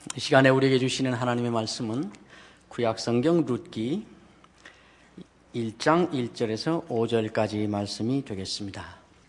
이 시간에 우리에게 주시는 하나님의 말씀은 구약성경 룻기 1장 1절에서 5절까지 말씀이 되겠습니다.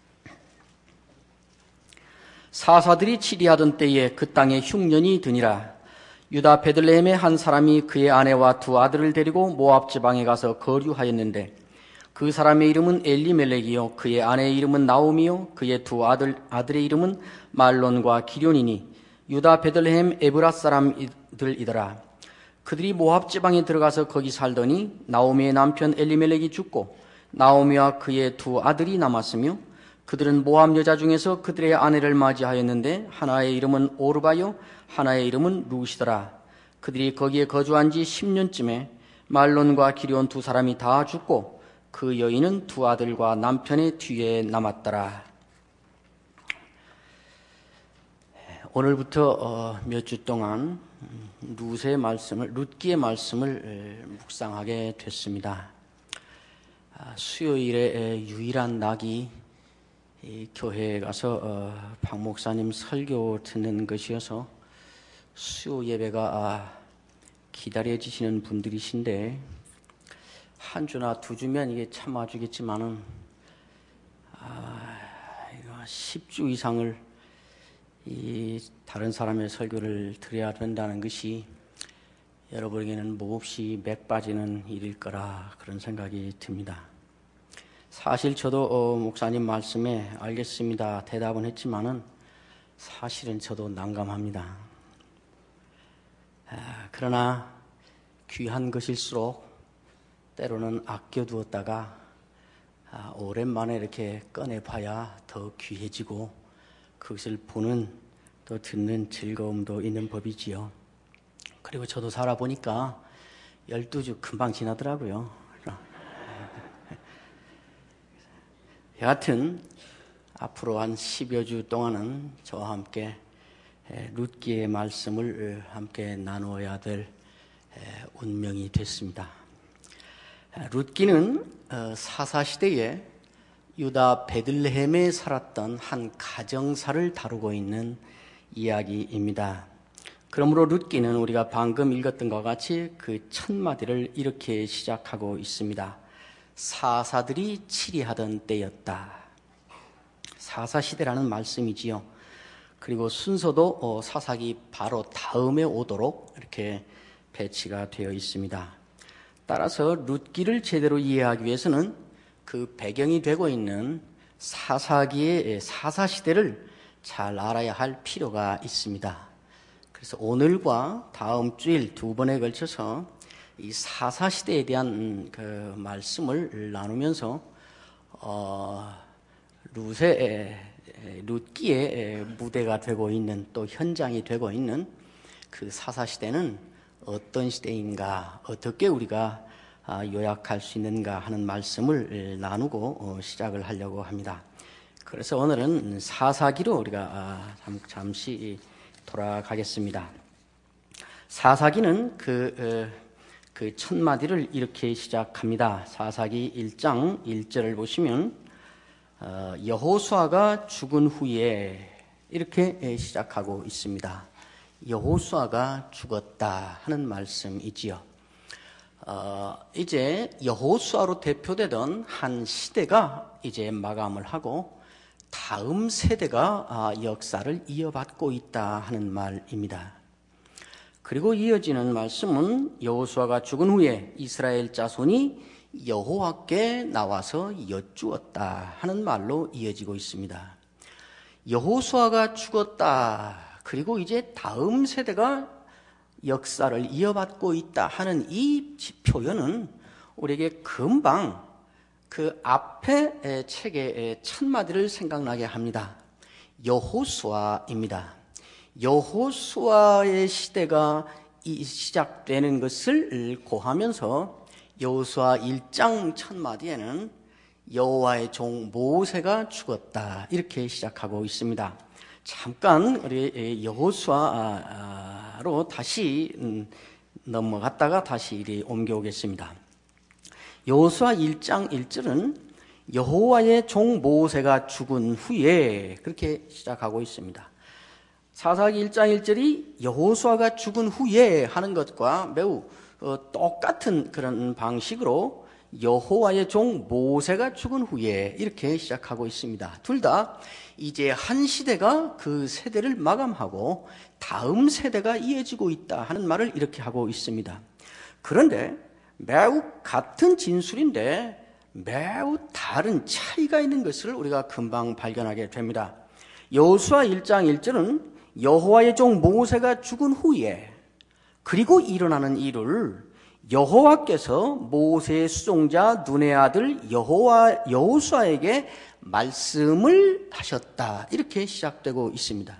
사사들이 치리하던 때에 그 땅에 흉년이 드니라. 유다 베들레헴의 한 사람이 그의 아내와 두 아들을 데리고 모압 지방에 가서 거류하였는데 그 사람의 이름은 엘리멜렉이요 그의 아내의 이름은 나오미요 그의 두 아들의 이름은 말론과 기럐이니 유다 베들레헴 에브라 사람들이더라. 그들이 모압 지방에 들어가서 거기 살더니 나오미의 남편 엘리멜렉이 죽고 나오미와 그의 두 아들이 남았으며 그들은 모압 여자 중에서 그들의 아내를 맞이하였는데 하나의 이름은 오르바요 하나의 이름은 룻이더라. 그들이 거기에 거주한 지 10년쯤에 말론과 기럐 두 사람이 다 죽고 그 여인은 두 아들과 남편의 뒤에 남았더라. 오늘부터 몇 주 동안 룻기의 말씀을 묵상하게 됐습니다. 수요일에 유일한 낙이 교회에 가서 박 목사님 설교 듣는 것이어서 수요 예배가 기다려지시는 분들이신데 한 주나 두 주면 이게 참아주겠지만은 10주 이상을 다른 사람의 설교를 들어야 된다는 것이 여러분에게는 몹시 맥 빠지는 일일 거라 그런 생각이 듭니다. 사실 저도 목사님 말씀에 알겠습니다 대답은 했지만은 사실은 저도 난감합니다. 그러나 귀한 것일수록 때로는 아껴두었다가 오랜만에 이렇게 꺼내봐야 더 귀해지고 그것을 보는 또 듣는 즐거움도 있는 법이지요. 그리고 저도 살아보니까 12주 금방 지나더라고요. 여하튼 앞으로 한 10여 주 동안은 저와 함께 룻기의 말씀을 함께 나누어야 될 운명이 됐습니다. 룻기는 사사시대에 유다 베들레헴에 살았던 한 가정사를 다루고 있는 이야기입니다. 그러므로 룻기는 우리가 방금 읽었던 것과 같이 그 첫 마디를 이렇게 시작하고 있습니다. 사사들이 치리하던 때였다. 사사시대라는 말씀이지요. 그리고 순서도 사사기 바로 다음에 오도록 이렇게 배치가 되어 있습니다. 따라서 룻기를 제대로 이해하기 위해서는 그 배경이 되고 있는 사사기의 사사시대를 잘 알아야 할 필요가 있습니다. 그래서 오늘과 다음 주일 두 번에 걸쳐서 이 사사시대에 대한 그 말씀을 나누면서 룻기의 무대가 되고 있는 또 현장이 되고 있는 그 사사시대는 어떤 시대인가, 어떻게 우리가 요약할 수 있는가 하는 말씀을 나누고 시작을 하려고 합니다. 그래서 오늘은 사사기로 우리가 잠시 돌아가겠습니다. 사사기는 그 첫 마디를 이렇게 시작합니다. 사사기 1장 1절을 보시면 여호수아가 죽은 후에 이렇게 시작하고 있습니다. 여호수아가 죽었다 하는 말씀이지요. 이제 여호수아로 대표되던 한 시대가 이제 마감을 하고 다음 세대가 역사를 이어받고 있다 하는 말입니다. 그리고 이어지는 말씀은 여호수아가 죽은 후에 이스라엘 자손이 여호와께 나와서 여쭈었다 하는 말로 이어지고 있습니다. 여호수아가 죽었다. 그리고 이제 다음 세대가 역사를 이어받고 있다 하는 이 표현은 우리에게 금방 그 앞에 책의 첫 마디를 생각나게 합니다. 여호수아입니다. 여호수아의 시대가 시작되는 것을 고하면서 여호수아 1장 첫 마디에는 여호와의 종 모세가 죽었다 이렇게 시작하고 있습니다. 잠깐 우리 여호수아로 다시 넘어갔다가 다시 이리 옮겨오겠습니다. 여호수아 1장 1절은 여호와의 종 모세가 죽은 후에 그렇게 시작하고 있습니다. 사사기 1장 1절이 여호수아가 죽은 후에 하는 것과 매우 똑같은 그런 방식으로 여호와의 종 모세가 죽은 후에 이렇게 시작하고 있습니다. 둘 다 이제 한 시대가 그 세대를 마감하고 다음 세대가 이어지고 있다 하는 말을 이렇게 하고 있습니다. 그런데 매우 같은 진술인데 매우 다른 차이가 있는 것을 우리가 금방 발견하게 됩니다. 여호수아 1장 1절은 여호와의 종 모세가 죽은 후에 그리고 일어나는 일을 여호와께서 모세의 수종자 눈의 아들 여호수아에게 말씀을 하셨다, 이렇게 시작되고 있습니다.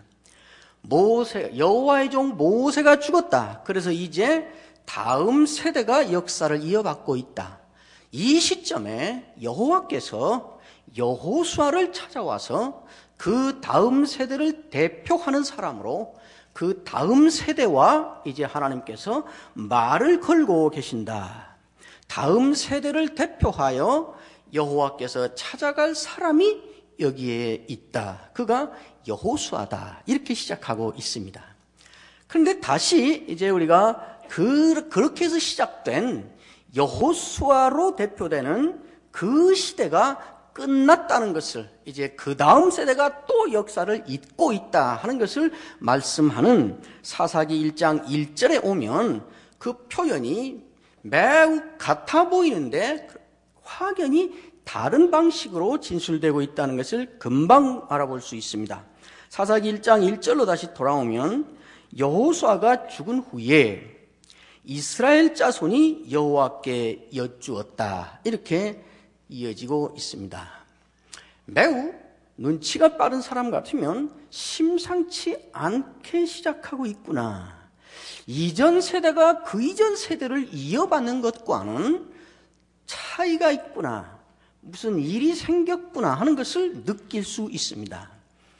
여호와의 종 모세가 죽었다. 그래서 이제 다음 세대가 역사를 이어받고 있다. 이 시점에 여호와께서 여호수아를 찾아와서 그 다음 세대를 대표하는 사람으로 그 다음 세대와 이제 하나님께서 말을 걸고 계신다. 다음 세대를 대표하여 여호와께서 찾아갈 사람이 여기에 있다. 그가 여호수아다. 이렇게 시작하고 있습니다. 그런데 다시 이제 우리가 그렇게 해서 시작된 여호수아로 대표되는 그 시대가 끝났다는 것을, 이제 그 다음 세대가 또 역사를 잇고 있다 하는 것을 말씀하는 사사기 1장 1절에 오면 그 표현이 매우 같아 보이는데 확연히 다른 방식으로 진술되고 있다는 것을 금방 알아볼 수 있습니다. 사사기 1장 1절로 다시 돌아오면 여호수아가 죽은 후에 이스라엘 자손이 여호와께 여쭈었다, 이렇게 이어지고 있습니다. 매우 눈치가 빠른 사람 같으면 심상치 않게 시작하고 있구나, 이전 세대가 그 이전 세대를 이어받는 것과는 차이가 있구나, 무슨 일이 생겼구나 하는 것을 느낄 수 있습니다.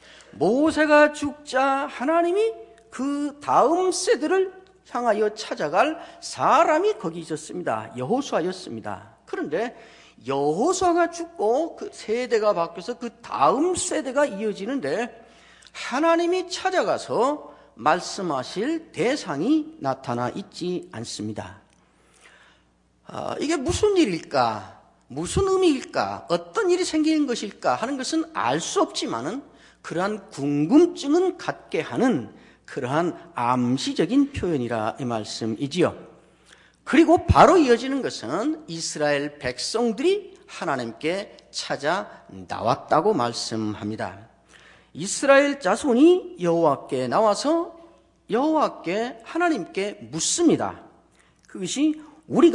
모세가 죽자 하나님이 그 다음 세대를 향하여 찾아갈 사람이 거기 있었습니다. 여호수아였습니다. 그런데 여호수아가 죽고 그 세대가 바뀌어서 그 다음 세대가 이어지는데 하나님이 찾아가서 말씀하실 대상이 나타나 있지 않습니다. 이게 무슨 일일까? 무슨 의미일까? 어떤 일이 생기는 것일까? 하는 것은 알 수 없지만은 그러한 궁금증은 갖게 하는 그러한 암시적인 표현이라 이 말씀이지요. 그리고 바로 이어지는 것은 이스라엘 백성들이 하나님께 찾아 나왔다고 말씀합니다. 이스라엘 자손이 여호와께 나와서 여호와께 하나님께 묻습니다. 그것이 우리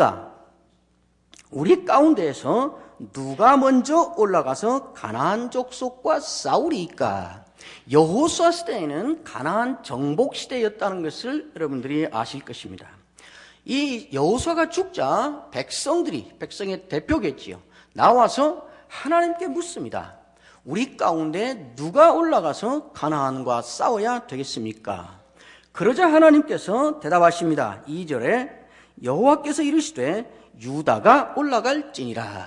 가운데에서 누가 먼저 올라가서 가나안 족속과 싸우리이까? 여호수아 시대에는 가나안 정복 시대였다는 것을 여러분들이 아실 것입니다. 이 여호수아가 죽자 백성의 대표겠지요, 나와서 하나님께 묻습니다. 우리 가운데 누가 올라가서 가나안과 싸워야 되겠습니까? 그러자 하나님께서 대답하십니다. 2절에 여호와께서 이르시되 유다가 올라갈지니라.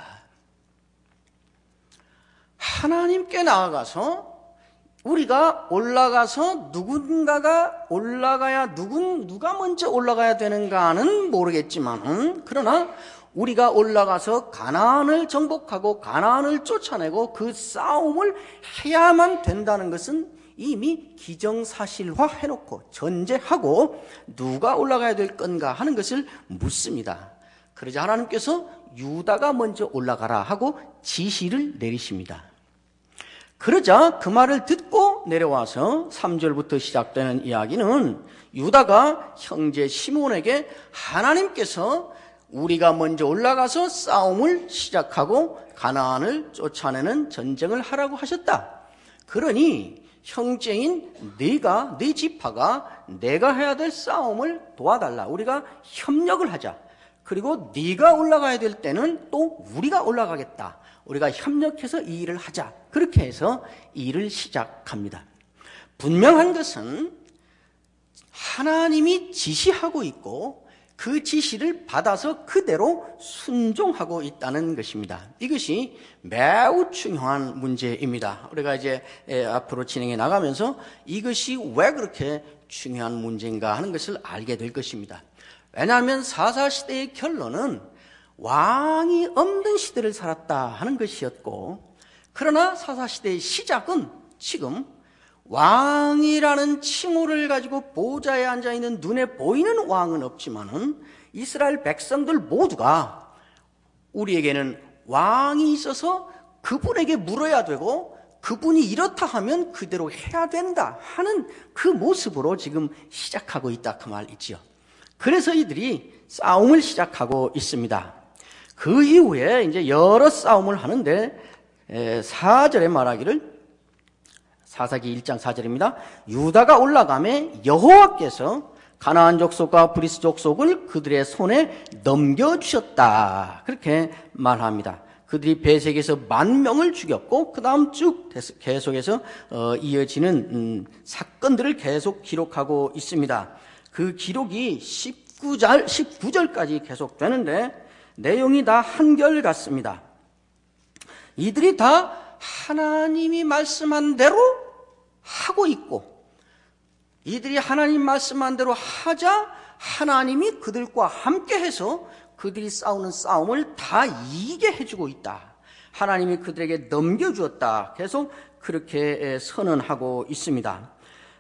하나님께 나아가서 우리가 올라가서 누군가가 올라가야 누가 먼저 올라가야 되는가는 모르겠지만, 그러나 우리가 올라가서 가나안을 정복하고 가나안을 쫓아내고 그 싸움을 해야만 된다는 것은 이미 기정사실화 해놓고 전제하고 누가 올라가야 될 건가 하는 것을 묻습니다. 그러자 하나님께서 유다가 먼저 올라가라 하고 지시를 내리십니다. 그러자 그 말을 듣고 내려와서 3절부터 시작되는 이야기는 유다가 형제 시몬에게 하나님께서 우리가 먼저 올라가서 싸움을 시작하고 가나안을 쫓아내는 전쟁을 하라고 하셨다. 그러니 형제인 네 지파가 내가 해야 될 싸움을 도와달라. 우리가 협력을 하자. 그리고 네가 올라가야 될 때는 또 우리가 올라가겠다. 우리가 협력해서 이 일을 하자. 그렇게 해서 이 일을 시작합니다. 분명한 것은 하나님이 지시하고 있고 그 지시를 받아서 그대로 순종하고 있다는 것입니다. 이것이 매우 중요한 문제입니다. 우리가 이제 앞으로 진행해 나가면서 이것이 왜 그렇게 중요한 문제인가 하는 것을 알게 될 것입니다. 왜냐하면 사사시대의 결론은 왕이 없는 시대를 살았다 하는 것이었고, 그러나 사사시대의 시작은 지금 왕이라는 칭호를 가지고 보좌에 앉아있는 눈에 보이는 왕은 없지만은 이스라엘 백성들 모두가 우리에게는 왕이 있어서 그분에게 물어야 되고 그분이 이렇다 하면 그대로 해야 된다 하는 그 모습으로 지금 시작하고 있다 그 말이지요. 그래서 이들이 싸움을 시작하고 있습니다. 그 이후에 이제 여러 싸움을 하는데 4절에 말하기를, 사사기 1장 4절입니다. 유다가 올라가매 여호와께서 가나안 족속과 브리스 족속을 그들의 손에 넘겨주셨다, 그렇게 말합니다. 그들이 베색에서 10,000명을 죽였고 그 다음 쭉 계속해서 이어지는 사건들을 계속 기록하고 있습니다. 그 기록이 19절까지 계속되는데 내용이 다 한결같습니다. 이들이 다 하나님이 말씀한 대로 하고 있고, 이들이 하나님 말씀한 대로 하자 하나님이 그들과 함께해서 그들이 싸우는 싸움을 다 이기게 해주고 있다, 하나님이 그들에게 넘겨주었다, 계속 그렇게 선언하고 있습니다.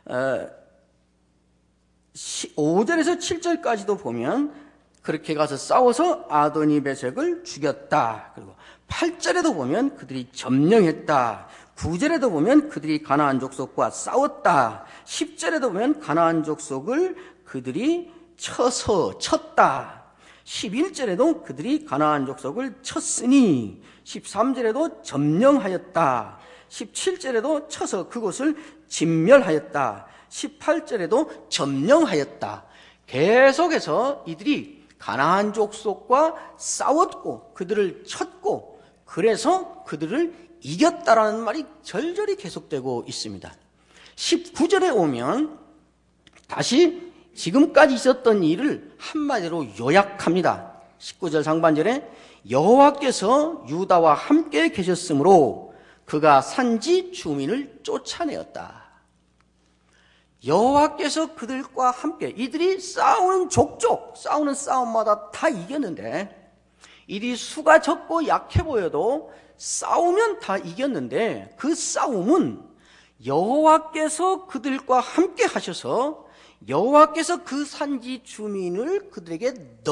5절에서 7절까지도 보면 그렇게 가서 싸워서 아도니베섹을 죽였다. 그리고 8절에도 보면 그들이 점령했다. 9절에도 보면 그들이 가나안 족속과 싸웠다. 10절에도 보면 가나안 족속을 그들이 쳤다. 11절에도 그들이 가나안 족속을 쳤으니, 13절에도 점령하였다. 17절에도 쳐서 그곳을 진멸하였다. 18절에도 점령하였다. 계속해서 이들이 가나안 족속과 싸웠고 그들을 쳤고 그래서 그들을 이겼다라는 말이 절절히 계속되고 있습니다. 19절에 오면 다시 지금까지 있었던 일을 한마디로 요약합니다. 19절 상반절에 여호와께서 유다와 함께 계셨으므로 그가 산지 주민을 쫓아내었다. 여호와께서 그들과 함께, 이들이 싸우는 족족, 싸우는 싸움마다 다 이겼는데, 이들이 수가 적고 약해 보여도 싸우면 다 이겼는데, 그 싸움은 여호와께서 그들과 함께 하셔서 여호와께서 그 산지 주민을 그들에게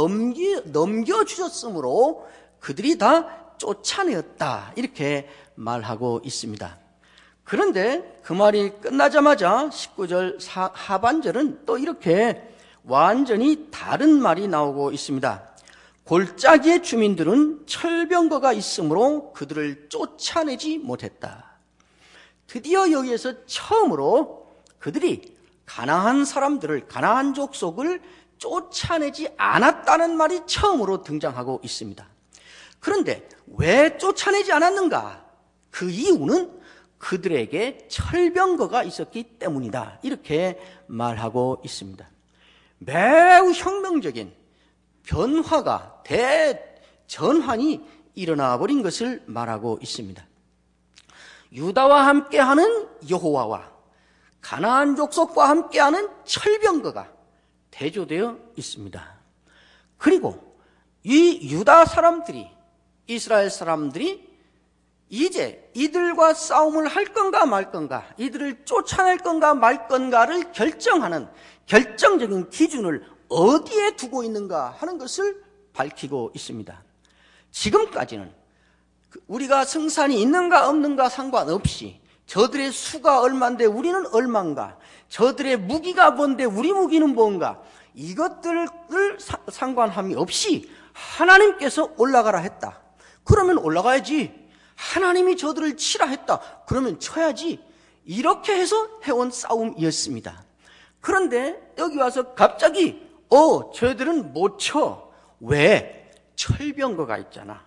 넘겨주셨으므로 그들이 다 쫓아내었다, 이렇게 말하고 있습니다. 그런데 그 말이 끝나자마자 19절 하반절은 또 이렇게 완전히 다른 말이 나오고 있습니다. 골짜기의 주민들은 철병거가 있으므로 그들을 쫓아내지 못했다. 드디어 여기에서 처음으로 그들이 가나안 사람들을, 가나안 족속을 쫓아내지 않았다는 말이 처음으로 등장하고 있습니다. 그런데 왜 쫓아내지 않았는가? 그 이유는 그들에게 철병거가 있었기 때문이다, 이렇게 말하고 있습니다. 매우 혁명적인 변화가, 대전환이 일어나 버린 것을 말하고 있습니다. 유다와 함께하는 여호와와 가나안 족속과 함께하는 철병거가 대조되어 있습니다. 그리고 이 유다 사람들이, 이스라엘 사람들이 이제 이들과 싸움을 할 건가 말 건가, 이들을 쫓아낼 건가 말 건가를 결정하는 결정적인 기준을 어디에 두고 있는가 하는 것을 밝히고 있습니다. 지금까지는 우리가 승산이 있는가 없는가 상관없이, 저들의 수가 얼만데 우리는 얼만가, 저들의 무기가 뭔데 우리 무기는 뭔가, 이것들을 상관함이 없이 하나님께서 올라가라 했다, 그러면 올라가야지. 하나님이 저들을 치라 했다, 그러면 쳐야지. 이렇게 해서 해온 싸움이었습니다. 그런데 여기 와서 갑자기 저희들은 못 쳐. 왜? 철병거가 있잖아.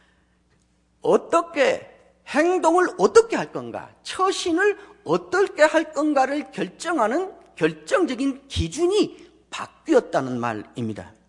어떻게, 행동을 어떻게 할 건가, 처신을 어떻게 할 건가를 결정하는 결정적인 기준이 바뀌었다는 말입니다.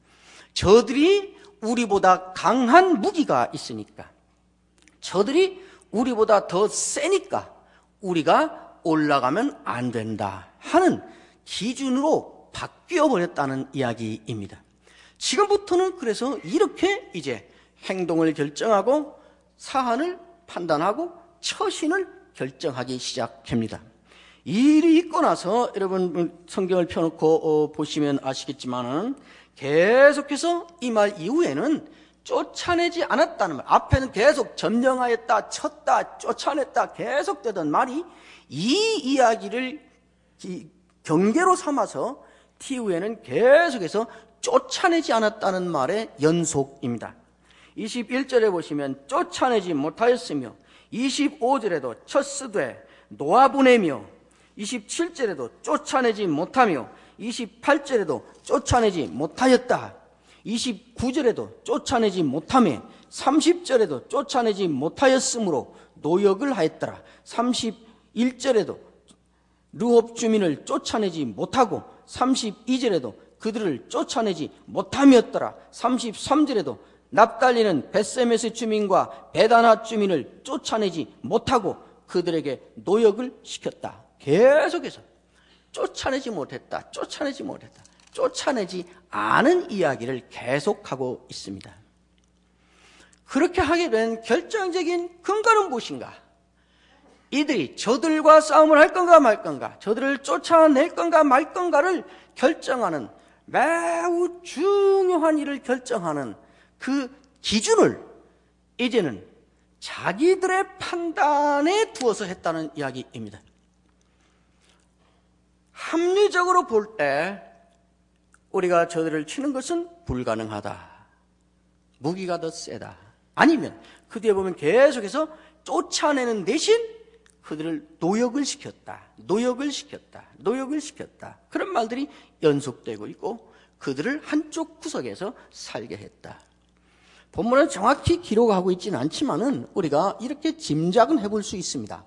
저들이 우리보다 강한 무기가 있으니까, 저들이 우리보다 더 세니까 우리가 올라가면 안 된다 하는 기준으로 바뀌어버렸다는 이야기입니다. 지금부터는 그래서 이렇게 이제 행동을 결정하고 사안을 판단하고 처신을 결정하기 시작합니다. 이 일이 있고 나서 여러분 성경을 펴놓고 보시면 아시겠지만은 계속해서 이 말 이후에는 쫓아내지 않았다는 말, 앞에는 계속 점령하였다, 쳤다, 쫓아냈다 계속되던 말이 이 이야기를 경계로 삼아서 뒤후에는 계속해서 쫓아내지 않았다는 말의 연속입니다. 21절에 보시면 쫓아내지 못하였으며, 25절에도 쳤으되 놓아보내며, 27절에도 쫓아내지 못하며, 28절에도 쫓아내지 못하였다, 29절에도 쫓아내지 못하며, 30절에도 쫓아내지 못하였으므로 노역을 하였더라. 31절에도 르홉 주민을 쫓아내지 못하고 32절에도 그들을 쫓아내지 못함이었더라. 33절에도 납달리는 벳세메스 주민과 베다나 주민을 쫓아내지 못하고 그들에게 노역을 시켰다. 계속해서 쫓아내지 못했다, 쫓아내지 못했다, 쫓아내지 않은 이야기를 계속하고 있습니다. 그렇게 하게 된 결정적인 근거는 무엇인가? 이들이 저들과 싸움을 할 건가 말 건가, 저들을 쫓아낼 건가 말 건가를 결정하는, 매우 중요한 일을 결정하는 그 기준을 이제는 자기들의 판단에 두어서 했다는 이야기입니다. 합리적으로 볼 때 우리가 저들을 치는 것은 불가능하다, 무기가 더 세다, 아니면 그 뒤에 보면 계속해서 쫓아내는 대신 그들을 노역을 시켰다, 노역을 시켰다, 노역을 시켰다, 그런 말들이 연속되고 있고 그들을 한쪽 구석에서 살게 했다. 본문은 정확히 기록하고 있지는 않지만은 우리가 이렇게 짐작은 해볼 수 있습니다.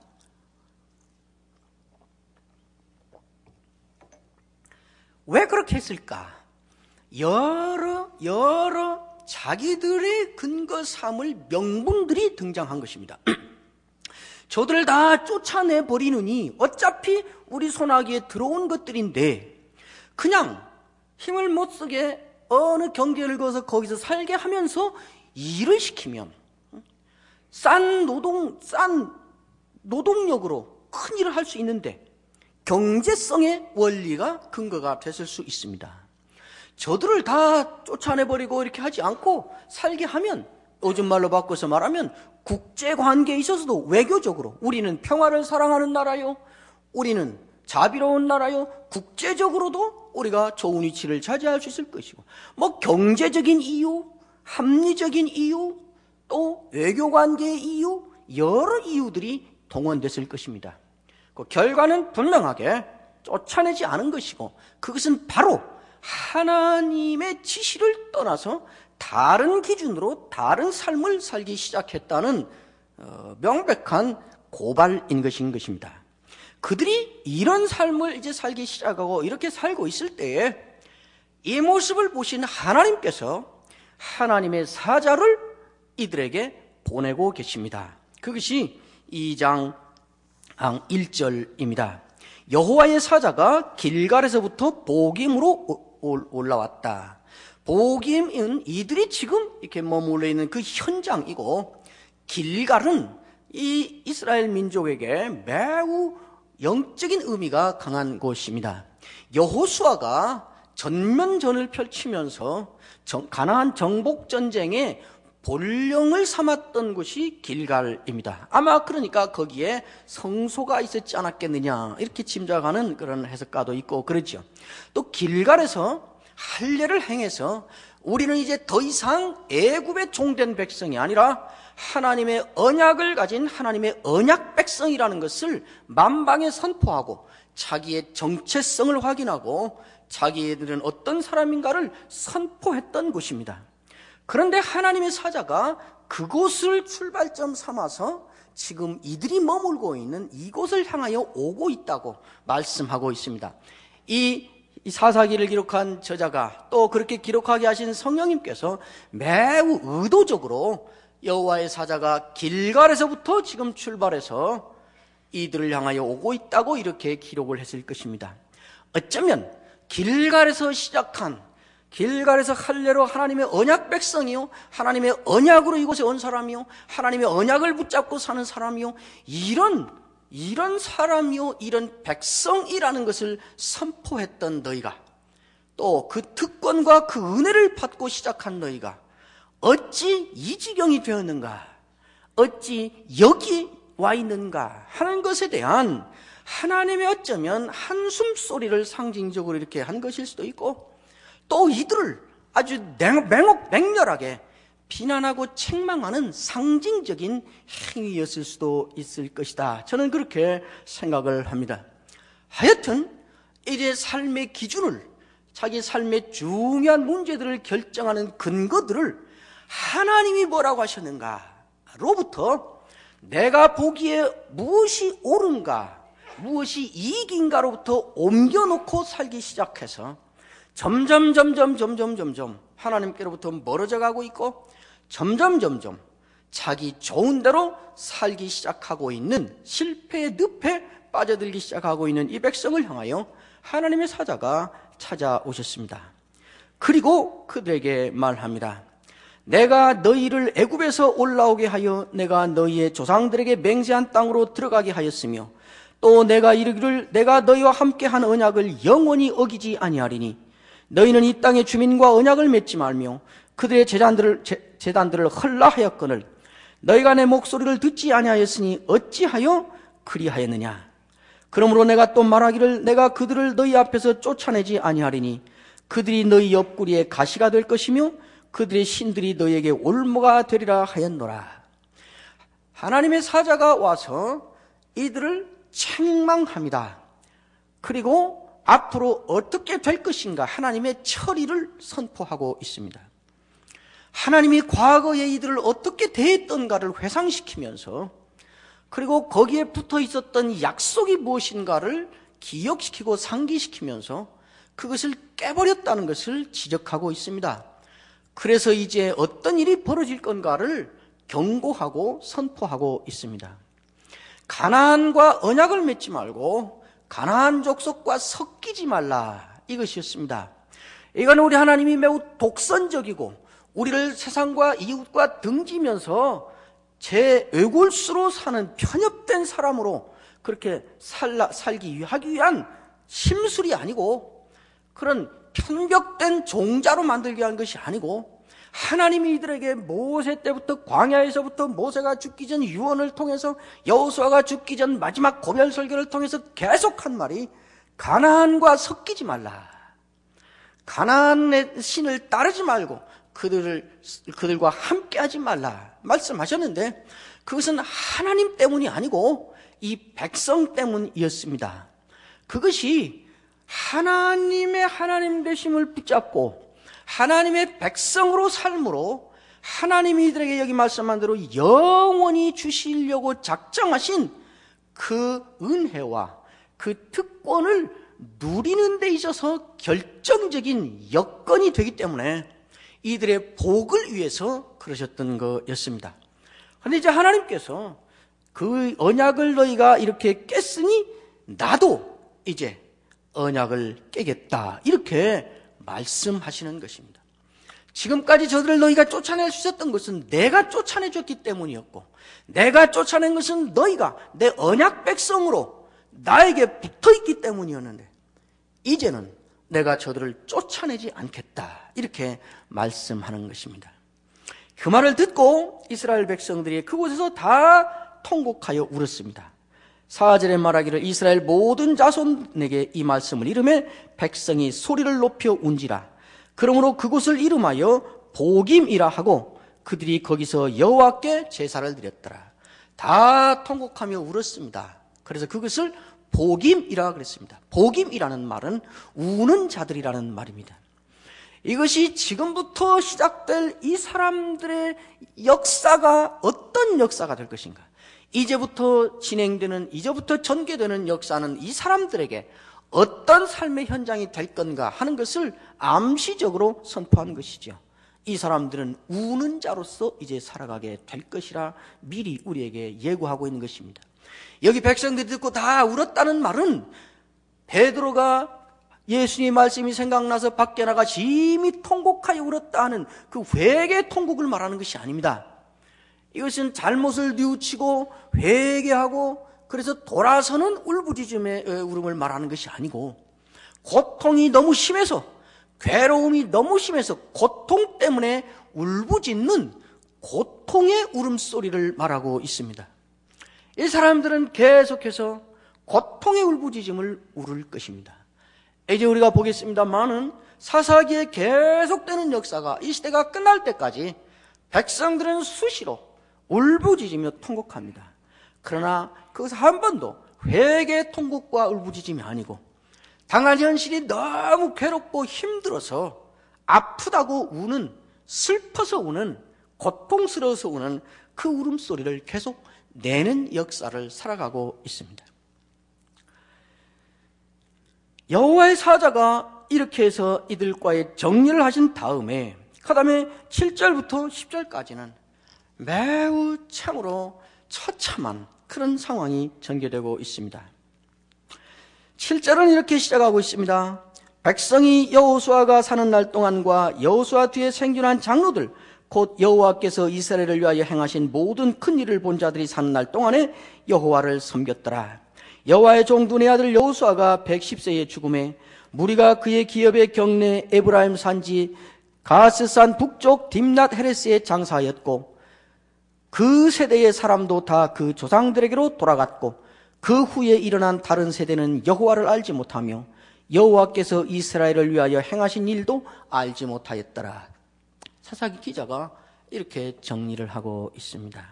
왜 그렇게 했을까? 여러 자기들의 근거 삼을 명분들이 등장한 것입니다. 저들을 다 쫓아내버리느니 어차피 우리 손아귀에 들어온 것들인데 그냥 힘을 못 쓰게 어느 경계를 그어서 거기서 살게 하면서 일을 시키면 싼 노동력으로 큰 일을 할 수 있는데 경제성의 원리가 근거가 됐을 수 있습니다. 저들을 다 쫓아내버리고 이렇게 하지 않고 살게 하면, 요즘 말로 바꿔서 말하면 국제관계에 있어서도 외교적으로 우리는 평화를 사랑하는 나라요, 우리는 자비로운 나라요, 국제적으로도 우리가 좋은 위치를 차지할 수 있을 것이고, 뭐 경제적인 이유, 합리적인 이유, 또 외교관계의 이유, 여러 이유들이 동원됐을 것입니다. 그 결과는 분명하게 쫓아내지 않은 것이고, 그것은 바로 하나님의 지시를 떠나서 다른 기준으로 다른 삶을 살기 시작했다는 명백한 고발인 것입니다. 그들이 이런 삶을 이제 살기 시작하고 이렇게 살고 있을 때에 이 모습을 보신 하나님께서 하나님의 사자를 이들에게 보내고 계십니다. 그것이 2장 1절입니다. 여호와의 사자가 길갈에서부터 보김으로 올라왔다. 보김은 이들이 지금 이렇게 머물러 있는 그 현장이고, 길갈은 이 이스라엘 민족에게 매우 영적인 의미가 강한 곳입니다. 여호수아가 전면전을 펼치면서 가나안 정복 전쟁에 본령을 삼았던 곳이 길갈입니다. 아마 그러니까 거기에 성소가 있었지 않았겠느냐 이렇게 짐작하는 그런 해석가도 있고 그러죠. 또 길갈에서 할례를 행해서 우리는 이제 더 이상 애굽의 종된 백성이 아니라 하나님의 언약을 가진 하나님의 언약 백성이라는 것을 만방에 선포하고 자기의 정체성을 확인하고 자기들은 어떤 사람인가를 선포했던 곳입니다. 그런데 하나님의 사자가 그곳을 출발점 삼아서 지금 이들이 머물고 있는 이곳을 향하여 오고 있다고 말씀하고 있습니다. 이 이 사사기를 기록한 저자가 또 그렇게 기록하게 하신 성령님께서 매우 의도적으로 여호와의 사자가 길갈에서부터 지금 출발해서 이들을 향하여 오고 있다고 이렇게 기록을 했을 것입니다. 어쩌면 길갈에서 시작한, 길갈에서 할례로 하나님의 언약 백성이요, 하나님의 언약으로 이곳에 온 사람이요, 하나님의 언약을 붙잡고 사는 사람이요, 이런 사람이요, 이런 백성이라는 것을 선포했던 너희가, 또 그 특권과 그 은혜를 받고 시작한 너희가 어찌 이 지경이 되었는가, 어찌 여기 와 있는가 하는 것에 대한 하나님의 어쩌면 한숨 소리를 상징적으로 이렇게 한 것일 수도 있고, 또 이들을 아주 맹렬하게 비난하고 책망하는 상징적인 행위였을 수도 있을 것이다. 저는 그렇게 생각을 합니다. 하여튼 이제 삶의 기준을, 자기 삶의 중요한 문제들을 결정하는 근거들을 하나님이 뭐라고 하셨는가로부터, 내가 보기에 무엇이 옳은가, 무엇이 이익인가로부터 옮겨놓고 살기 시작해서 점점 하나님께로부터 멀어져 가고 있고, 점점 자기 좋은 대로 살기 시작하고 있는, 실패의 늪에 빠져들기 시작하고 있는 이 백성을 향하여 하나님의 사자가 찾아오셨습니다. 그리고 그들에게 말합니다. 내가 너희를 애굽에서 올라오게 하여 내가 너희의 조상들에게 맹세한 땅으로 들어가게 하였으며, 또 내가 이르기를 내가 너희와 함께한 언약을 영원히 어기지 아니하리니 너희는 이 땅의 주민과 언약을 맺지 말며 그들의 제단들을 헐라하였거늘 너희가 내 목소리를 듣지 아니하였으니 어찌하여 그리하였느냐. 그러므로 내가 또 말하기를 내가 그들을 너희 앞에서 쫓아내지 아니하리니 그들이 너희 옆구리에 가시가 될 것이며 그들의 신들이 너희에게 올무가 되리라 하였노라. 하나님의 사자가 와서 이들을 책망합니다. 그리고 앞으로 어떻게 될 것인가 하나님의 처리를 선포하고 있습니다. 하나님이 과거에 이들을 어떻게 대했던가를 회상시키면서, 그리고 거기에 붙어 있었던 약속이 무엇인가를 기억시키고 상기시키면서 그것을 깨버렸다는 것을 지적하고 있습니다. 그래서 이제 어떤 일이 벌어질 건가를 경고하고 선포하고 있습니다. 가나안과 언약을 맺지 말고 가나안 족속과 섞이지 말라, 이것이었습니다. 이건 우리 하나님이 매우 독선적이고 우리를 세상과 이웃과 등지면서 제 외골수로 사는 편협된 사람으로 그렇게 살기 하기 위한 심술이 아니고, 그런 편벽된 종자로 만들기 위한 것이 아니고, 하나님이 이들에게 모세 때부터, 광야에서부터 모세가 죽기 전 유언을 통해서, 여호수아가 죽기 전 마지막 고별 설교를 통해서 계속한 말이 가나안과 섞이지 말라, 가나안의 신을 따르지 말고 그들과 함께하지 말라 말씀하셨는데, 그것은 하나님 때문이 아니고 이 백성 때문이었습니다. 그것이 하나님의 하나님 되심을 붙잡고 하나님의 백성으로 삶으로 하나님이 이들에게 여기 말씀한 대로 영원히 주시려고 작정하신 그 은혜와 그 특권을 누리는 데 있어서 결정적인 여건이 되기 때문에 이들의 복을 위해서 그러셨던 것이었습니다. 그런데 이제 하나님께서 그 언약을 너희가 이렇게 깼으니 나도 이제 언약을 깨겠다, 이렇게 말씀하시는 것입니다. 지금까지 저들을 너희가 쫓아낼 수 있었던 것은 내가 쫓아내줬기 때문이었고, 내가 쫓아낸 것은 너희가 내 언약 백성으로 나에게 붙어있기 때문이었는데, 이제는 내가 저들을 쫓아내지 않겠다, 이렇게 말씀하는 것입니다. 그 말을 듣고 이스라엘 백성들이 그곳에서 다 통곡하여 울었습니다. 4절에 말하기를 이스라엘 모든 자손에게 이 말씀을 이르매 백성이 소리를 높여 운지라. 그러므로 그곳을 이름하여 보김이라 하고 그들이 거기서 여호와께 제사를 드렸더라. 다 통곡하며 울었습니다. 그래서 그것을 보김이라 그랬습니다. 보김이라는 말은 우는 자들이라는 말입니다. 이것이 지금부터 시작될 이 사람들의 역사가 어떤 역사가 될 것인가, 이제부터 전개되는 역사는 이 사람들에게 어떤 삶의 현장이 될 건가 하는 것을 암시적으로 선포한 것이죠. 이 사람들은 우는 자로서 이제 살아가게 될 것이라 미리 우리에게 예고하고 있는 것입니다. 여기 백성들이 듣고 다 울었다는 말은 베드로가 예수님의 말씀이 생각나서 밖에 나가 심히 통곡하여 울었다 하는 그 회개 통곡을 말하는 것이 아닙니다. 이것은 잘못을 뉘우치고 회개하고 그래서 돌아서는 울부짖음의 울음을 말하는 것이 아니고, 고통이 너무 심해서, 괴로움이 너무 심해서 고통 때문에 울부짖는 고통의 울음소리를 말하고 있습니다. 이 사람들은 계속해서 고통의 울부짖음을 울을 것입니다. 이제 우리가 보겠습니다만은 사사기에 계속되는 역사가 이 시대가 끝날 때까지 백성들은 수시로 울부짖으며 통곡합니다. 그러나 그것은 한 번도 회개 통곡과 울부짖음이 아니고 당한 현실이 너무 괴롭고 힘들어서 아프다고 우는, 슬퍼서 우는, 고통스러워서 우는 그 울음소리를 계속 내는 역사를 살아가고 있습니다. 여호와의 사자가 이렇게 해서 이들과의 정리를 하신 다음에 그 다음에 7절부터 10절까지는 매우 참으로 처참한 그런 상황이 전개되고 있습니다. 7절은 이렇게 시작하고 있습니다. 백성이 여호수아가 사는 날 동안과 여호수아 뒤에 생존한 장로들 곧 여호와께서 이스라엘을 위하여 행하신 모든 큰 일을 본 자들이 사는 날 동안에 여호와를 섬겼더라. 여호와의 종두 네 아들 여호수아가 110세에 죽음에 무리가 그의 기업의 경내 에브라임 산지 가스산 북쪽 딥낫 헤레스에 장사하였고 그 세대의 사람도 다 그 조상들에게로 돌아갔고 그 후에 일어난 다른 세대는 여호와를 알지 못하며 여호와께서 이스라엘을 위하여 행하신 일도 알지 못하였더라. 사사기 기자가 이렇게 정리를 하고 있습니다.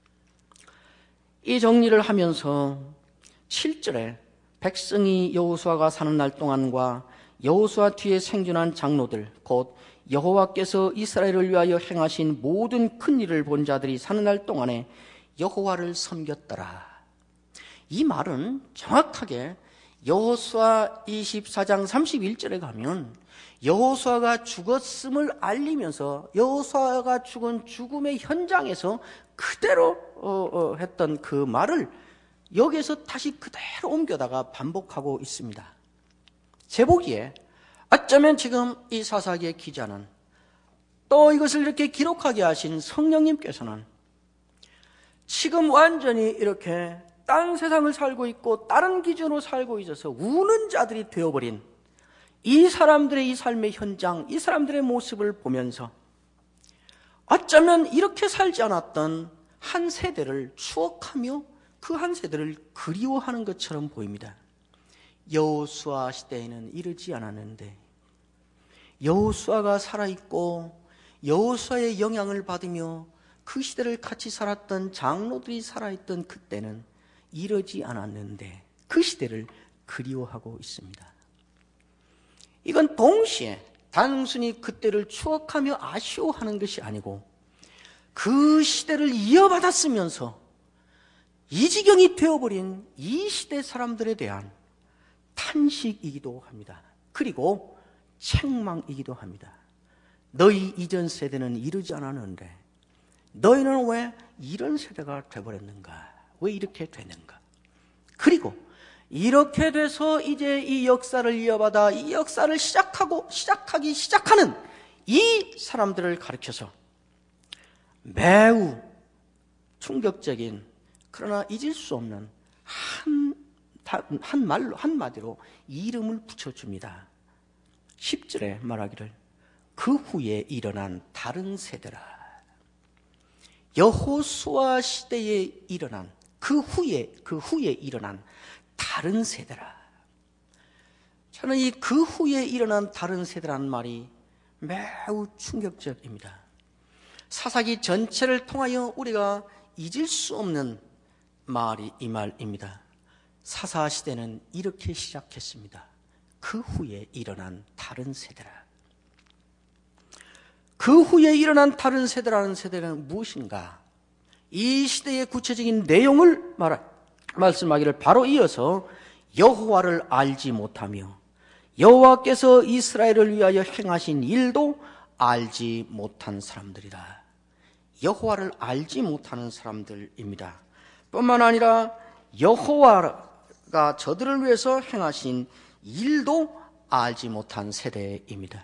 이 정리를 하면서 7절에 백성이 여호수아가 사는 날 동안과 여호수아 뒤에 생존한 장로들 곧 여호와께서 이스라엘을 위하여 행하신 모든 큰 일을 본 자들이 사는 날 동안에 여호와를 섬겼더라. 이 말은 정확하게 여호수아 24장 31절에 가면 여호수아가 죽었음을 알리면서 여호수아가 죽은 죽음의 현장에서 그대로 했던 그 말을 여기에서 다시 그대로 옮겨다가 반복하고 있습니다. 제 보기에 어쩌면 지금 이 사사기의 기자는 또 이것을 이렇게 기록하게 하신 성령님께서는 지금 완전히 이렇게 딴 세상을 살고 있고 다른 기준으로 살고 있어서 우는 자들이 되어버린 이 사람들의 이 삶의 현장, 이 사람들의 모습을 보면서 어쩌면 이렇게 살지 않았던 한 세대를 추억하며 그 한 세대를 그리워하는 것처럼 보입니다. 여호수아 시대에는 이러지 않았는데 여호수아가 살아있고 여호수아의 영향을 받으며 그 시대를 같이 살았던 장로들이 살아있던 그때는 이러지 않았는데 그 시대를 그리워하고 있습니다. 이건 동시에 단순히 그때를 추억하며 아쉬워하는 것이 아니고 그 시대를 이어받았으면서 이 지경이 되어버린 이 시대 사람들에 대한 탄식이기도 합니다. 그리고 책망이기도 합니다. 너희 이전 세대는 이러지 않았는데 너희는 왜 이런 세대가 돼버렸는가? 왜 이렇게 되는가? 그리고 이렇게 돼서 이제 이 역사를 이어받아 이 역사를 시작하는 이 사람들을 가르쳐서 매우 충격적인 그러나 잊을 수 없는 한마디로 이름을 붙여줍니다. 10절에 말하기를 그 후에 일어난 다른 세대라. 여호수아 시대에 일어난 그 후에 일어난 다른 세대라. 저는 이 그 후에 일어난 다른 세대라는 말이 매우 충격적입니다. 사사기 전체를 통하여 우리가 잊을 수 없는 말이 이 말입니다. 사사 시대는 이렇게 시작했습니다. 그 후에 일어난 다른 세대라. 그 후에 일어난 다른 세대라는 세대는 무엇인가? 이 시대의 구체적인 내용을 말씀하기를 바로 이어서 여호와를 알지 못하며 여호와께서 이스라엘을 위하여 행하신 일도 알지 못한 사람들이다. 여호와를 알지 못하는 사람들입니다. 뿐만 아니라 여호와가 저들을 위해서 행하신 일도 알지 못한 세대입니다.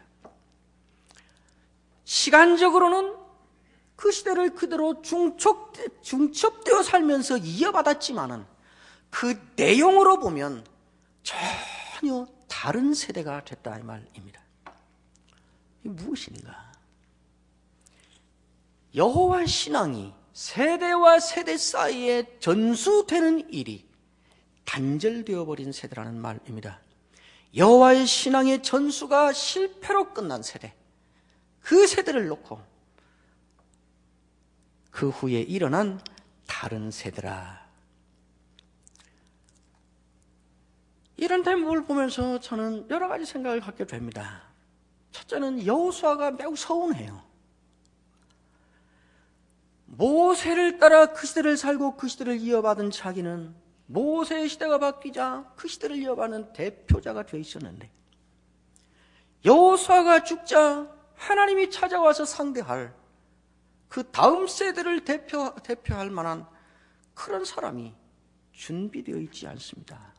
시간적으로는 그 시대를 그대로 중첩되어 살면서 이어받았지만은 그 내용으로 보면 전혀 다른 세대가 됐다 이 말입니다. 이게 무엇인가? 여호와 신앙이 세대와 세대 사이에 전수되는 일이 단절되어 버린 세대라는 말입니다. 여호와의 신앙의 전수가 실패로 끝난 세대, 그 세대를 놓고 그 후에 일어난 다른 세대라. 이런 대목을 보면서 저는 여러 가지 생각을 갖게 됩니다. 첫째는 여호수아가 매우 서운해요. 모세를 따라 그 시대를 살고 그 시대를 이어받은 자기는 모세의 시대가 바뀌자 그 시대를 이어받는 대표자가 되어 있었는데, 여호수아가 죽자 하나님이 찾아와서 상대할 그 다음 세대를 대표할 만한 그런 사람이 준비되어 있지 않습니다.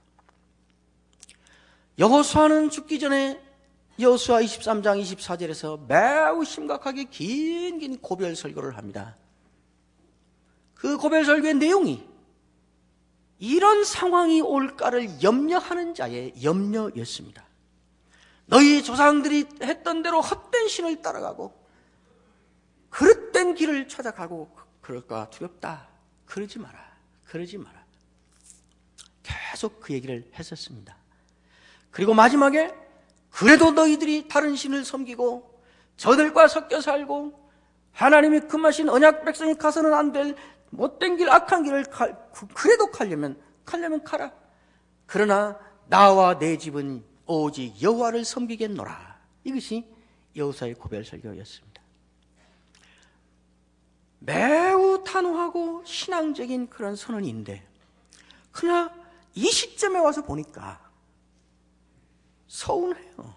여호수아는 죽기 전에 여호수아 23장 24절에서 매우 심각하게 긴 고별 설교를 합니다. 그 고별 설교의 내용이 이런 상황이 올까를 염려하는 자의 염려였습니다. 너희 조상들이 했던 대로 헛된 신을 따라가고 그릇된 길을 찾아가고 그럴까 두렵다. 그러지 마라. 그러지 마라. 계속 그 얘기를 했었습니다. 그리고 마지막에 그래도 너희들이 다른 신을 섬기고 저들과 섞여 살고 하나님이 금하신 언약 백성이 가서는 안 될 못된 길, 악한 길을 그래도 가려면 가라. 그러나 나와 내 집은 오직 여호와를 섬기겠노라. 이것이 여호수아의 고별 설교였습니다. 매우 단호하고 신앙적인 그런 선언인데, 그러나 이 시점에 와서 보니까 서운해요.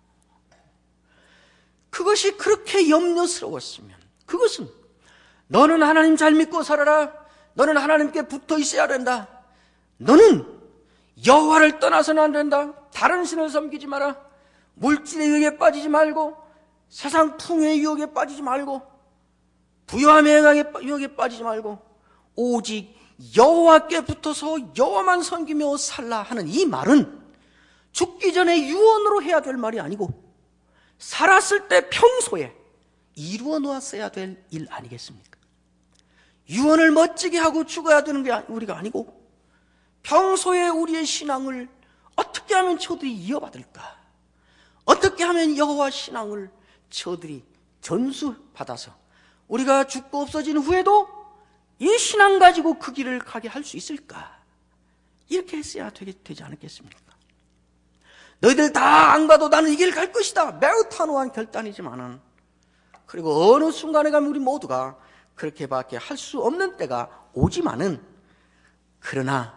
그것이 그렇게 염려스러웠으면, 그것은 너는 하나님 잘 믿고 살아라. 너는 하나님께 붙어 있어야 된다. 너는 여호와를 떠나서는 안 된다. 다른 신을 섬기지 마라. 물질의 유혹에 빠지지 말고, 세상 풍요의 유혹에 빠지지 말고, 부요함의 유혹에 빠지지 말고, 오직 여호와께 붙어서 여호와만 섬기며 살라 하는 이 말은 죽기 전에 유언으로 해야 될 말이 아니고 살았을 때 평소에 이루어 놓았어야 될 일 아니겠습니까? 유언을 멋지게 하고 죽어야 되는 게 우리가 아니고, 평소에 우리의 신앙을 어떻게 하면 저들이 이어받을까? 어떻게 하면 여호와 신앙을 저들이 전수받아서 우리가 죽고 없어진 후에도 이 신앙 가지고 그 길을 가게 할 수 있을까? 이렇게 했어야 되지 않았겠습니까? 너희들 다 안 가도 나는 이 길 갈 것이다. 매우 단호한 결단이지만은, 그리고 어느 순간에 가면 우리 모두가 그렇게밖에 할 수 없는 때가 오지만은, 그러나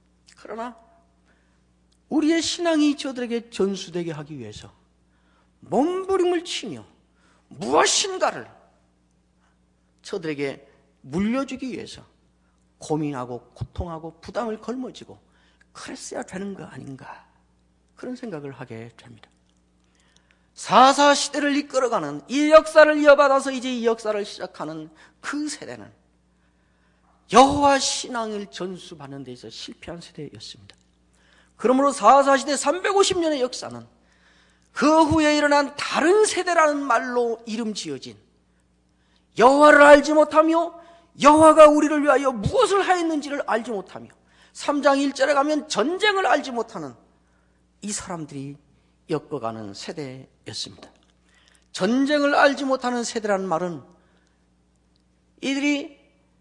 우리의 신앙이 저들에게 전수되게 하기 위해서 몸부림을 치며 무엇인가를 저들에게 물려주기 위해서 고민하고 고통하고 부담을 걸머쥐고 그랬어야 되는 거 아닌가, 그런 생각을 하게 됩니다. 사사 시대를 이끌어가는 이 역사를 이어받아서 이제 이 역사를 시작하는 그 세대는 여호와 신앙을 전수받는 데 있어 실패한 세대였습니다. 그러므로 사사 시대 350년의 역사는 그 후에 일어난 다른 세대라는 말로 이름 지어진, 여호와를 알지 못하며 여호와가 우리를 위하여 무엇을 하였는지를 알지 못하며 3장 1절에 가면 전쟁을 알지 못하는 이 사람들이 엮어가는 세대였습니다. 전쟁을 알지 못하는 세대라는 말은 이들이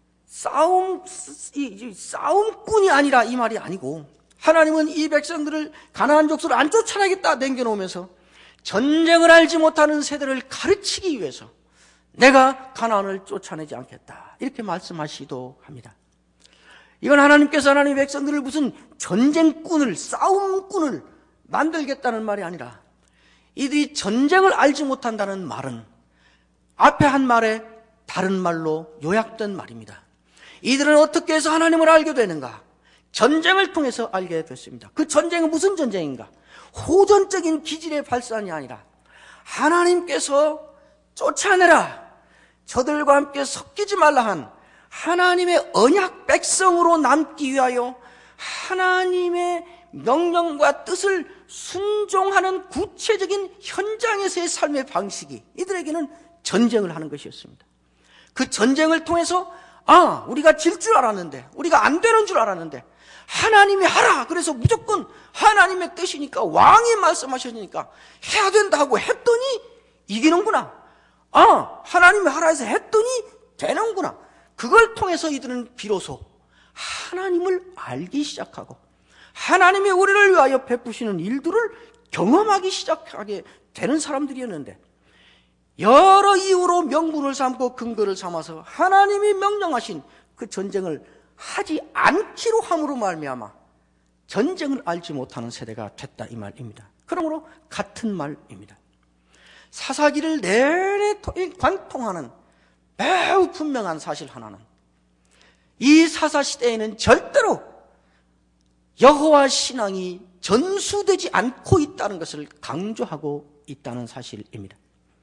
싸움꾼이 아니라 이 말이 아니고, 하나님은 이 백성들을 가나안 족속을 안 쫓아내겠다 남겨놓으면서 전쟁을 알지 못하는 세대를 가르치기 위해서 내가 가나안을 쫓아내지 않겠다 이렇게 말씀하시기도 합니다. 이건 하나님께서 하나님의 백성들을 무슨 전쟁꾼을, 싸움꾼을 만들겠다는 말이 아니라 이들이 전쟁을 알지 못한다는 말은 앞에 한 말에 다른 말로 요약된 말입니다. 이들은 어떻게 해서 하나님을 알게 되는가? 전쟁을 통해서 알게 됐습니다. 그 전쟁은 무슨 전쟁인가? 호전적인 기질의 발산이 아니라 하나님께서 쫓아내라, 저들과 함께 섞이지 말라 한 하나님의 언약 백성으로 남기 위하여 하나님의 명령과 뜻을 순종하는 구체적인 현장에서의 삶의 방식이 이들에게는 전쟁을 하는 것이었습니다. 그 전쟁을 통해서 우리가 질 줄 알았는데, 우리가 안 되는 줄 알았는데 하나님이 하라, 그래서 무조건 하나님의 뜻이니까, 왕이 말씀하셨으니까 해야 된다고 했더니 이기는구나. 하나님이 하라 해서 했더니 되는구나. 그걸 통해서 이들은 비로소 하나님을 알기 시작하고 하나님이 우리를 위하여 베푸시는 일들을 경험하기 시작하게 되는 사람들이었는데, 여러 이유로 명분을 삼고 근거를 삼아서 하나님이 명령하신 그 전쟁을 하지 않기로 함으로 말미암아 전쟁을 알지 못하는 세대가 됐다, 이 말입니다. 그러므로 같은 말입니다. 사사기를 내내 관통하는 매우 분명한 사실 하나는, 이 사사시대에는 절대로 여호와 신앙이 전수되지 않고 있다는 것을 강조하고 있다는 사실입니다.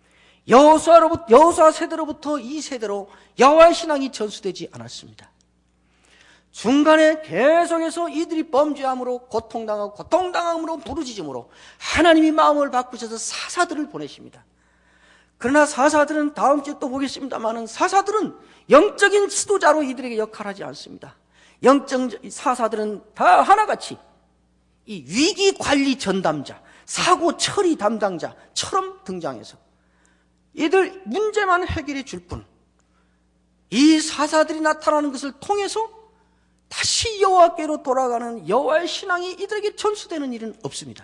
여호수아 세대로부터 이 세대로 여호와 신앙이 전수되지 않았습니다. 중간에 계속해서 이들이 범죄함으로 고통당함으로 부르짖음으로 하나님이 마음을 바꾸셔서 사사들을 보내십니다. 그러나 사사들은, 다음 주에 또 보겠습니다마는, 사사들은 영적인 지도자로 이들에게 역할하지 않습니다. 영적 사사들은 다 하나같이 이 위기 관리 전담자, 사고 처리 담당자처럼 등장해서 이들 문제만 해결해 줄 뿐, 이 사사들이 나타나는 것을 통해서 다시 여호와께로 돌아가는 여호와의 신앙이 이들에게 전수되는 일은 없습니다.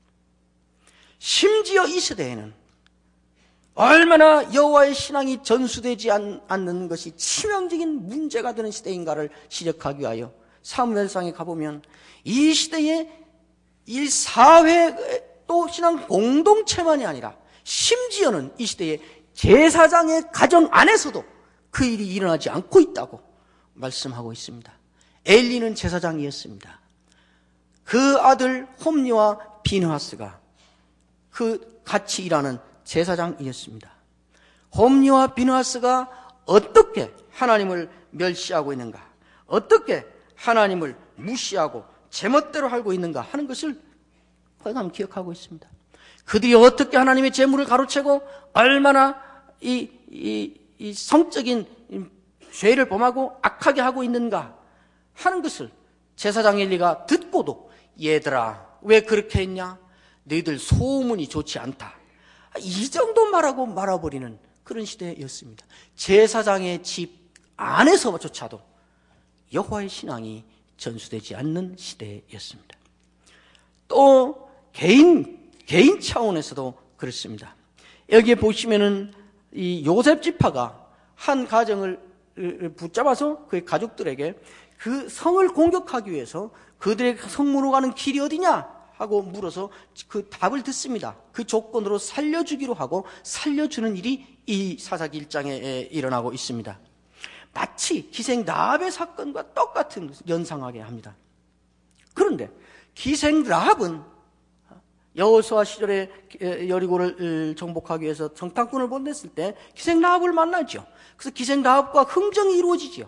심지어 이 시대에는 얼마나 여호와의 신앙이 전수되지 않는 것이 치명적인 문제가 되는 시대인가를 시력하기 위하여 사무엘상에 가보면 이 시대의 이 사회 또 신앙 공동체만이 아니라 심지어는 이 시대의 제사장의 가정 안에서도 그 일이 일어나지 않고 있다고 말씀하고 있습니다. 엘리는 제사장이었습니다. 그 아들 홈리와 비느하스가 그 같이 일하는 제사장이었습니다. 홈리와 비느하스가 어떻게 하나님을 멸시하고 있는가, 어떻게 하나님을 무시하고 제멋대로 알고 있는가 하는 것을 한번 기억하고 있습니다. 그들이 어떻게 하나님의 재물을 가로채고 얼마나 이 성적인 죄를 범하고 악하게 하고 있는가 하는 것을 제사장 엘리가 듣고도, 얘들아 왜 그렇게 했냐, 너희들 소문이 좋지 않다, 이 정도 말하고 말아버리는 그런 시대였습니다. 제사장의 집 안에서조차도 여호와의 신앙이 전수되지 않는 시대였습니다. 또 개인 차원에서도 그렇습니다. 여기에 보시면은 이 요셉 지파가 한 가정을 붙잡아서 그의 가족들에게 그 성을 공격하기 위해서 그들의 성문으로 가는 길이 어디냐 하고 물어서 그 답을 듣습니다. 그 조건으로 살려주기로 하고 살려주는 일이 이 사사기 1장에 일어나고 있습니다. 마치 기생 라합의 사건과 똑같은 것을 연상하게 합니다. 그런데 기생 라합은 여호수아 시절에 여리고를 정복하기 위해서 정탐꾼을 보냈을 때 기생 라합을 만나죠. 그래서 기생 라합과 흥정이 이루어지죠.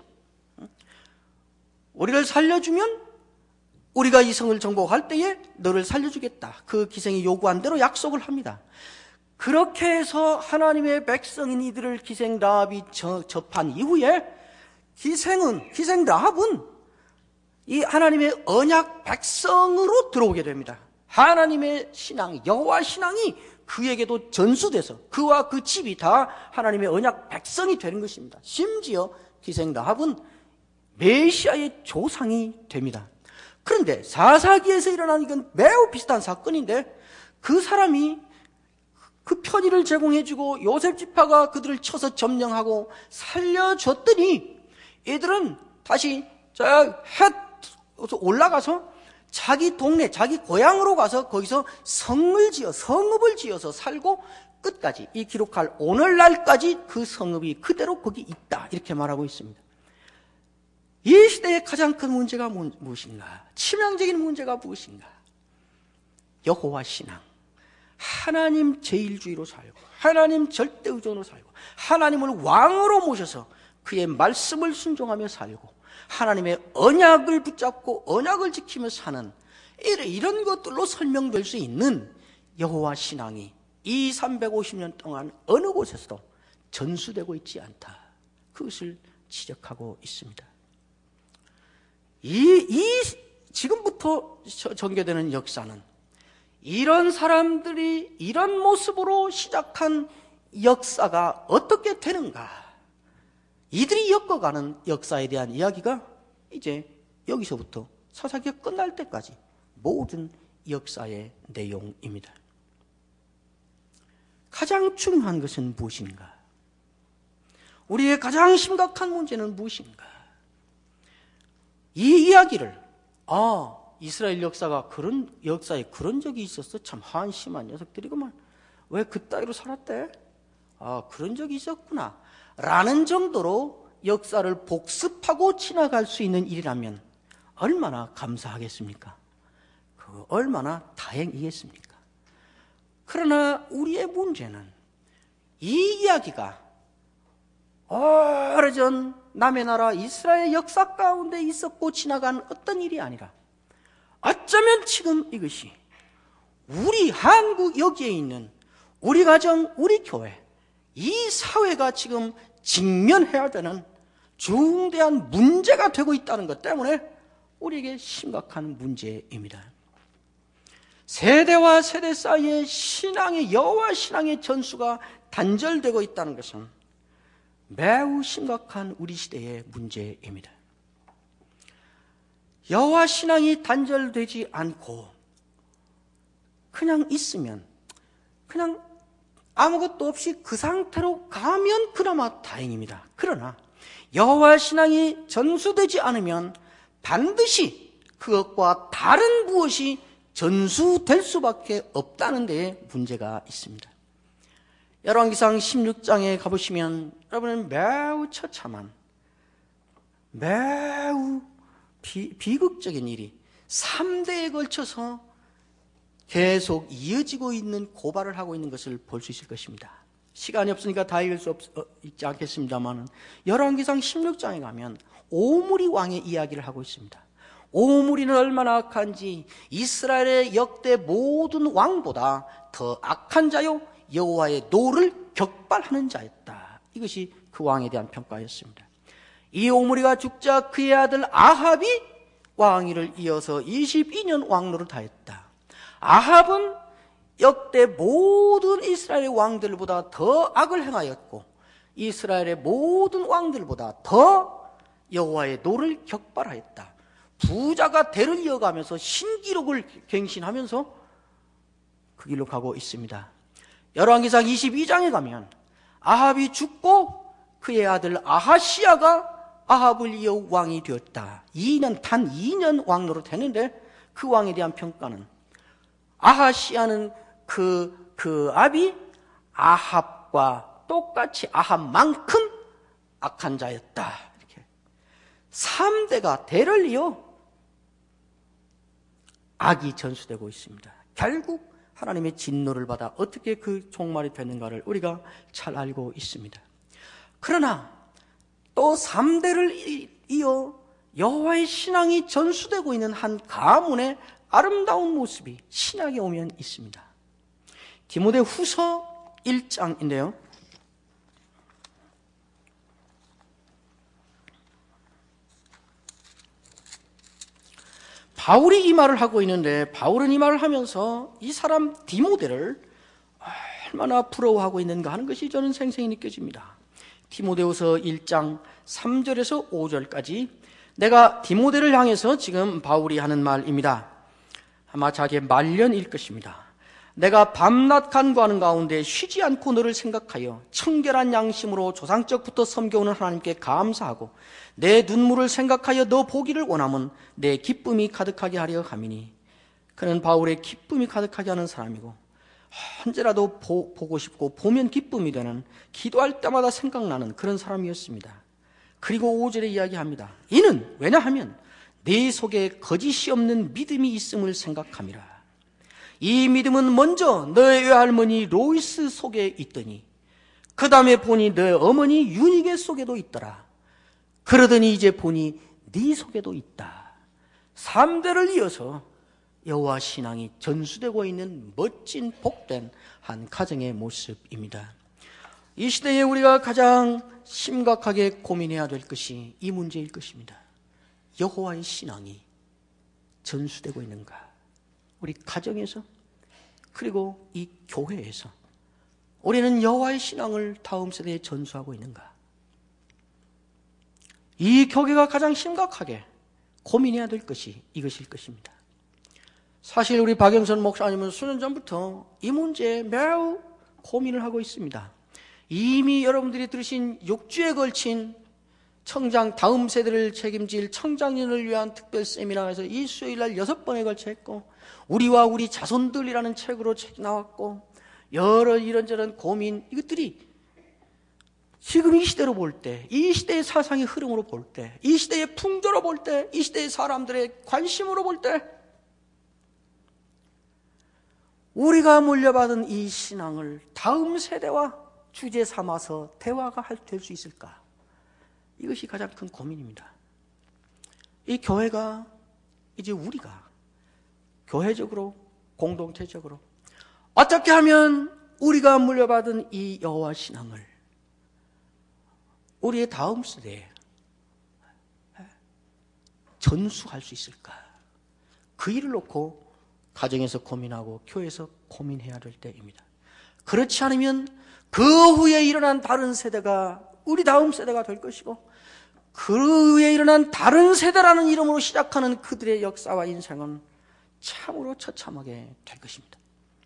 우리를 살려주면 우리가 이 성을 정복할 때에 너를 살려주겠다. 그 기생이 요구한 대로 약속을 합니다. 그렇게 해서 하나님의 백성인 이들을 기생 라합이 접한 이후에 기생 라합은 이 하나님의 언약 백성으로 들어오게 됩니다. 하나님의 신앙, 여호와 신앙이 그에게도 전수돼서 그와 그 집이 다 하나님의 언약 백성이 되는 것입니다. 심지어 기생 라합은 메시아의 조상이 됩니다. 그런데 사사기에서 일어난 이건 매우 비슷한 사건인데, 그 사람이 그 편의를 제공해주고 요셉 지파가 그들을 쳐서 점령하고 살려줬더니 이들은 다시 해 올라가서 자기 동네, 자기 고향으로 가서 거기서 성읍을 지어서 살고 끝까지, 이 기록할 오늘날까지 그 성읍이 그대로 거기 있다, 이렇게 말하고 있습니다. 이 시대의 가장 큰 문제가 무엇인가? 치명적인 문제가 무엇인가? 여호와 신앙, 하나님 제일주의로 살고 하나님 절대의존으로 살고 하나님을 왕으로 모셔서 그의 말씀을 순종하며 살고 하나님의 언약을 붙잡고 언약을 지키며 사는 이런 것들로 설명될 수 있는 여호와 신앙이 이 350년 동안 어느 곳에서도 전수되고 있지 않다, 그것을 지적하고 있습니다. 지금부터 전개되는 역사는 이런 사람들이 이런 모습으로 시작한 역사가 어떻게 되는가, 이들이 엮어가는 역사에 대한 이야기가 이제 여기서부터 사사기가 끝날 때까지 모든 역사의 내용입니다. 가장 중요한 것은 무엇인가? 우리의 가장 심각한 문제는 무엇인가? 이 이야기를, 이스라엘 역사에 그런 적이 있었어? 참 한심한 녀석들이구만. 왜 그따위로 살았대? 그런 적이 있었구나 라는 정도로 역사를 복습하고 지나갈 수 있는 일이라면 얼마나 감사하겠습니까? 얼마나 다행이겠습니까? 그러나 우리의 문제는 이 이야기가 오래전 남의 나라 이스라엘 역사 가운데 있었고 지나간 어떤 일이 아니라 어쩌면 지금 이것이 우리 한국 여기에 있는 우리 가정, 우리 교회, 이 사회가 지금 직면해야 되는 중대한 문제가 되고 있다는 것 때문에 우리에게 심각한 문제입니다. 세대와 세대 사이에 여호와 신앙의 전수가 단절되고 있다는 것은 매우 심각한 우리 시대의 문제입니다. 여호와 신앙이 단절되지 않고 그냥 있으면, 그냥 아무것도 없이 그 상태로 가면 그나마 다행입니다. 그러나 여호와 신앙이 전수되지 않으면 반드시 그것과 다른 무엇이 전수될 수밖에 없다는 데에 문제가 있습니다. 열왕기상 16장에 가보시면 여러분은 매우 처참한, 매우 비극적인 일이 3대에 걸쳐서 계속 이어지고 있는 고발을 하고 있는 것을 볼 수 있을 것입니다. 시간이 없으니까 다 읽을 수 있지 않겠습니다만 열왕기상 16장에 가면 오므리 왕의 이야기를 하고 있습니다. 오므리는 얼마나 악한지 이스라엘의 역대 모든 왕보다 더 악한 자요 여호와의 노를 격발하는 자였다. 이것이 그 왕에 대한 평가였습니다. 이 오므리가 죽자 그의 아들 아합이 왕위를 이어서 22년 왕노를 다했다. 아합은 역대 모든 이스라엘의 왕들보다 더 악을 행하였고 이스라엘의 모든 왕들보다 더 여호와의 노를 격발하였다. 부자가 대를 이어가면서 신기록을 갱신하면서 그 길로 가고 있습니다. 열왕기상 22장에 가면 아합이 죽고 그의 아들 아하시야가 아합을 이어 왕이 되었다. 단 2년 왕노로 되는데 그 왕에 대한 평가는 아하시야는 그 아비 아합과 똑같이 아합만큼 악한 자였다. 이렇게 3대가 대를 이어 악이 전수되고 있습니다. 결국 하나님의 진노를 받아 어떻게 그 종말이 되는가를 우리가 잘 알고 있습니다. 그러나 또 3대를 이어 여호와의 신앙이 전수되고 있는 한 가문의 아름다운 모습이 신약에 오면 있습니다. 디모데후서 1장인데요. 바울이 이 말을 하고 있는데 바울은 이 말을 하면서 이 사람 디모데를 얼마나 부러워하고 있는가 하는 것이 저는 생생히 느껴집니다. 디모데후서 1장 3절에서 5절까지 내가 디모데를 향해서 지금 바울이 하는 말입니다. 아마 자기의 말년일 것입니다. 내가 밤낮 간구하는 가운데 쉬지 않고 너를 생각하여 청결한 양심으로 조상적부터 섬겨오는 하나님께 감사하고 내 눈물을 생각하여 너 보기를 원하면 내 기쁨이 가득하게 하려 함이니. 그는 바울의 기쁨이 가득하게 하는 사람이고 언제라도 보고 싶고 보면 기쁨이 되는, 기도할 때마다 생각나는 그런 사람이었습니다. 그리고 5절에 이야기합니다. 이는 왜냐하면 네 속에 거짓이 없는 믿음이 있음을 생각함이라. 이 믿음은 먼저 너의 외할머니 로이스 속에 있더니 그 다음에 보니 너의 어머니 유니게 속에도 있더라. 그러더니 이제 보니 네 속에도 있다. 3대를 이어서 여호와 신앙이 전수되고 있는 멋진 복된 한 가정의 모습입니다. 이 시대에 우리가 가장 심각하게 고민해야 될 것이 이 문제일 것입니다. 여호와의 신앙이 전수되고 있는가? 우리 가정에서, 그리고 이 교회에서 우리는 여호와의 신앙을 다음 세대에 전수하고 있는가? 이 교회가 가장 심각하게 고민해야 될 것이 이것일 것입니다. 사실 우리 박영선 목사님은 수년 전부터 이 문제에 매우 고민을 하고 있습니다. 이미 여러분들이 들으신 6주에 걸친 다음 세대를 책임질 청장년을 위한 특별 세미나에서 이 수요일날 6번에 걸쳐 했고, 우리와 우리 자손들이라는 책으로 책이 나왔고, 여러 이런저런 고민, 이것들이 지금 이 시대로 볼 때, 이 시대의 사상의 흐름으로 볼 때, 이 시대의 풍조로 볼 때, 이 시대의 사람들의 관심으로 볼 때, 우리가 물려받은 이 신앙을 다음 세대와 주제 삼아서 대화가 될 수 있을까? 이것이 가장 큰 고민입니다. 이 교회가, 이제 우리가 교회적으로, 공동체적으로 어떻게 하면 우리가 물려받은 이 여호와 신앙을 우리의 다음 세대에 전수할 수 있을까? 그 일을 놓고 가정에서 고민하고 교회에서 고민해야 될 때입니다. 그렇지 않으면 그 후에 일어난 다른 세대가 우리 다음 세대가 될 것이고, 그 후에 일어난 다른 세대라는 이름으로 시작하는 그들의 역사와 인생은 참으로 처참하게 될 것입니다.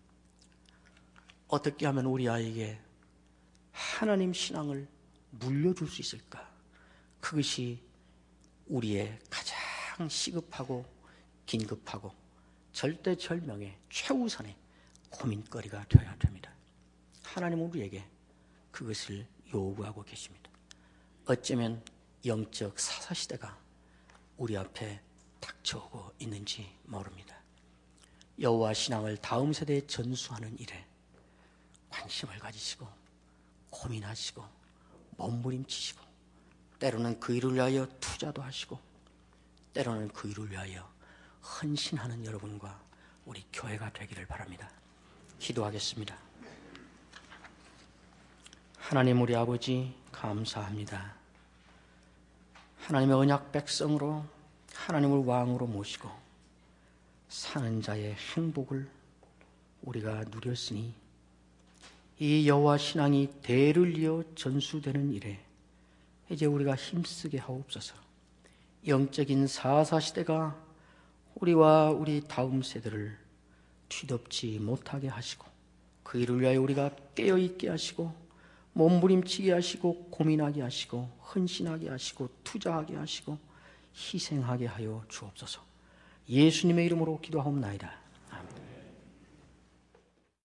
어떻게 하면 우리 아이에게 하나님 신앙을 물려줄 수 있을까? 그것이 우리의 가장 시급하고 긴급하고 절대절명의 최우선의 고민거리가 되어야 됩니다. 하나님은 우리에게 그것을 요구하고 계십니다. 어쩌면 영적 사사시대가 우리 앞에 닥쳐오고 있는지 모릅니다. 여호와 신앙을 다음 세대에 전수하는 일에 관심을 가지시고 고민하시고 몸부림치시고, 때로는 그 일을 위하여 투자도 하시고, 때로는 그 일을 위하여 헌신하는 여러분과 우리 교회가 되기를 바랍니다. 기도하겠습니다. 하나님 우리 아버지 감사합니다. 하나님의 언약 백성으로 하나님을 왕으로 모시고 사는 자의 행복을 우리가 누렸으니, 이 여호와 신앙이 대를 이어 전수되는 일에 이제 우리가 힘쓰게 하옵소서. 영적인 사사시대가 우리와 우리 다음 세대를 뒤덮지 못하게 하시고, 그 일을 위하여 우리가 깨어있게 하시고 몸부림치게 하시고 고민하게 하시고 헌신하게 하시고 투자하게 하시고 희생하게 하여 주옵소서. 예수님의 이름으로 기도하옵나이다.